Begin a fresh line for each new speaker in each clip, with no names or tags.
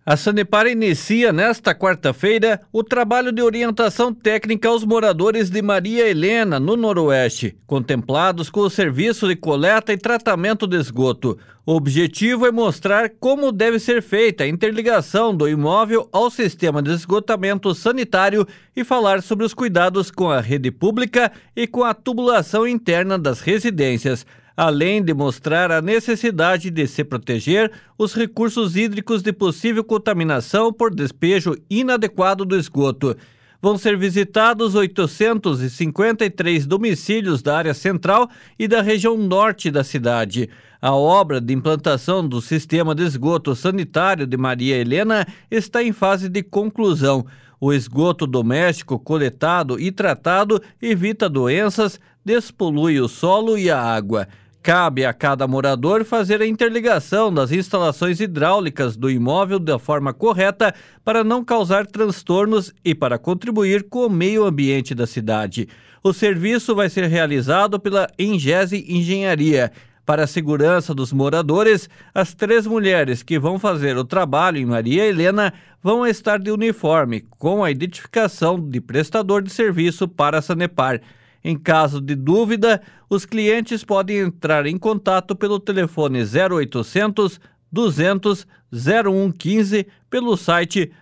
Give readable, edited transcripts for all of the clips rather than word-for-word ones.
A Sanepar inicia nesta quarta-feira o trabalho de orientação técnica aos moradores de Maria Helena, no Noroeste, contemplados com o serviço de coleta e tratamento de esgoto. O objetivo é mostrar como deve ser feita a interligação do imóvel ao sistema de esgotamento sanitário e falar sobre os cuidados com a rede pública e com a tubulação interna das residências, além de mostrar a necessidade de se proteger os recursos hídricos de possível contaminação por despejo inadequado do esgoto. Vão ser visitados 853 domicílios da área central e da região norte da cidade. A obra de implantação do sistema de esgoto sanitário de Maria Helena está em fase de conclusão. O esgoto doméstico coletado e tratado evita doenças, despolui o solo e a água. Cabe a cada morador fazer a interligação das instalações hidráulicas do imóvel da forma correta para não causar transtornos e para contribuir com o meio ambiente da cidade. O serviço vai ser realizado pela Engese Engenharia. Para a segurança dos moradores, as 3 mulheres que vão fazer o trabalho em Maria Helena vão estar de uniforme, com a identificação de prestador de serviço para a Sanepar. Em caso de dúvida, os clientes podem entrar em contato pelo telefone 0800 200 0115 pelo site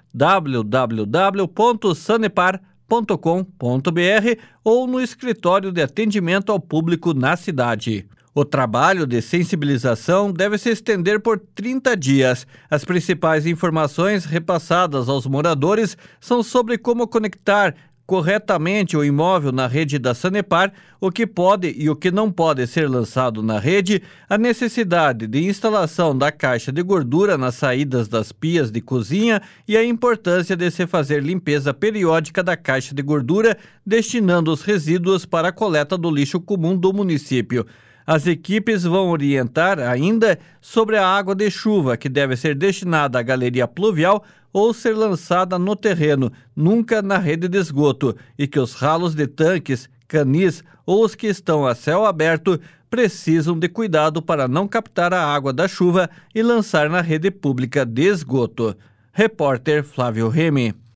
www.sanepar.com.br ou no escritório de atendimento ao público na cidade. O trabalho de sensibilização deve se estender por 30 dias. As principais informações repassadas aos moradores são sobre como conectar corretamente o imóvel na rede da Sanepar, o que pode e o que não pode ser lançado na rede, a necessidade de instalação da caixa de gordura nas saídas das pias de cozinha e a importância de se fazer limpeza periódica da caixa de gordura, destinando os resíduos para a coleta do lixo comum do município. As equipes vão orientar ainda sobre a água de chuva, que deve ser destinada à galeria pluvial ou ser lançada no terreno, nunca na rede de esgoto, e que os ralos de tanques, canis ou os que estão a céu aberto precisam de cuidado para não captar a água da chuva e lançar na rede pública de esgoto. Repórter Flávio Remy.